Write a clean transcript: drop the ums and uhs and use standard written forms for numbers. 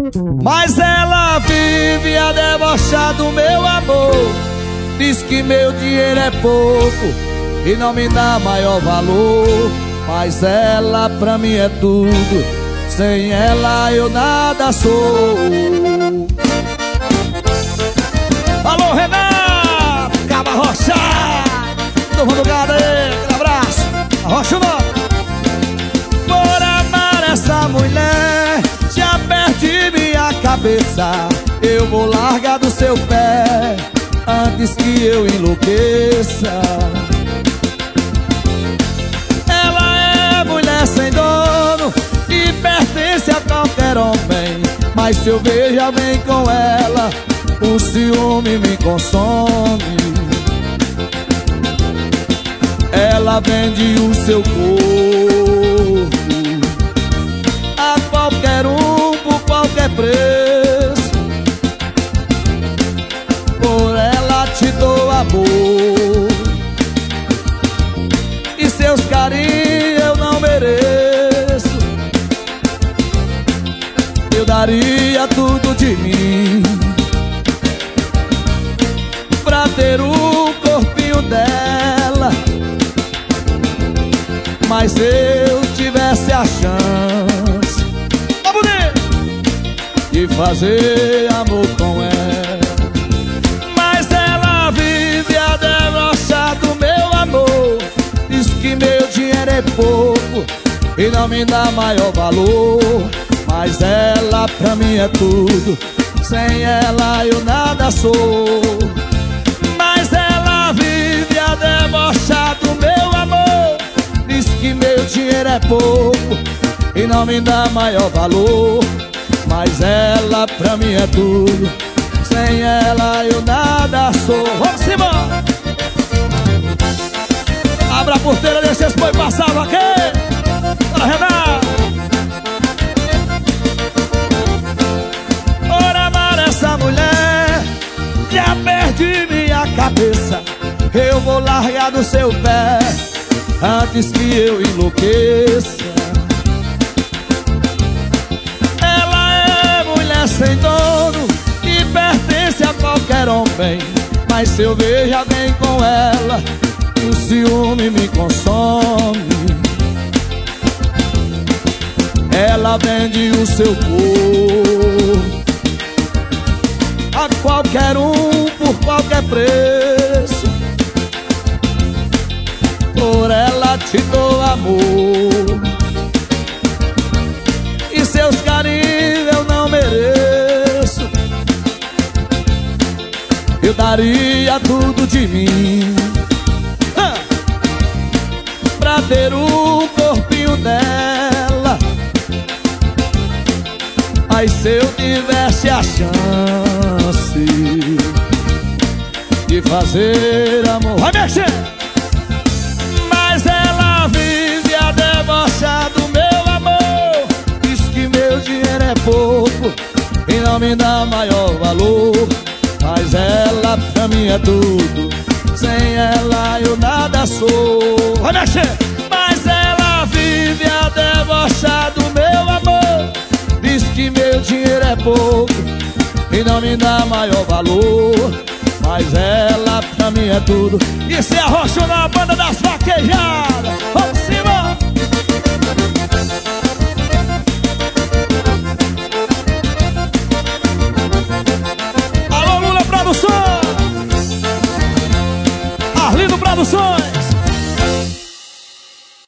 Mas ela vive a debochar do meu amor. Diz que meu dinheiro é pouco e não me dá maior valor. Mas ela pra mim é tudo, sem ela eu nada sou. Alô, Renato, Caba Rocha, turma do gado aí, aquele abraço. Arrocha o nome. Por amar essa mulher, já perdi minha cabeça. Eu vou largar do seu pé antes que eu enlouqueça. Ela é mulher sem dono e pertence a qualquer homem. Mas se eu vejo alguém com ela, o ciúme me consome. Ela vende o seu corpo a qualquer um, por qualquer preço. Por ela te dou amor e seus carinhos eu não mereço. Eu daria tudo de mim pra ter o corpinho dela. Mas se eu tivesse a chance de fazer amor com ela, mas ela vive a debochar do meu amor. Diz que meu dinheiro é pouco e não me dá maior valor. Mas ela pra mim é tudo, sem ela eu nada sou. Mas ela vive a debochar do meu amor. Diz que meu dinheiro é pouco e não me dá maior valor. Mas ela pra mim é tudo, sem ela eu nada sou. Vamos embora! Abra a porteira, deixa esse boi passar, vaqueiro. Bora, Renato! Por amar essa mulher, já perdi minha cabeça. Eu vou largar do seu pé antes que eu enlouqueça. Ela é mulher sem dono e pertence a qualquer homem. Mas se eu vejo alguém com ela, o ciúme me consome. Ela vende o seu corpo a qualquer um, por qualquer preço. Por ela te dou amor e seus carinhos eu não mereço. Eu daria tudo de mim pra ter o corpinho dela. Mas se eu tivesse a chance de fazer amor, vai mexer! Mas ela vive a debochar do meu amor. Diz que meu dinheiro é pouco e não me dá maior valor. Mas ela pra mim é tudo, sem ela eu nada sou. Vai mexer! Mas ela vive a debochar do meu amor. Diz que meu dinheiro é pouco e não me dá maior valor. Mas ela pra mim é tudo. E se arrocha na banda das vaquejadas. Vamos cima! Alô, Lula Produções, Arlindo Produções.